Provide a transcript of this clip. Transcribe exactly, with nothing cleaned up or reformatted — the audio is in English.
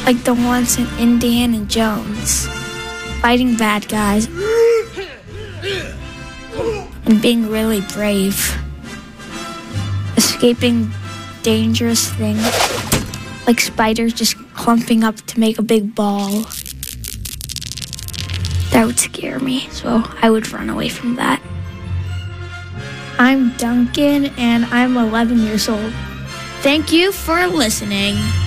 like the ones in Indiana Jones, fighting bad guys and being really brave, escaping dangerous things like spiders just clumping up to make a big ball. That would scare me, so I would run away from that. I'm Duncan, and I'm eleven years old. Thank you for listening.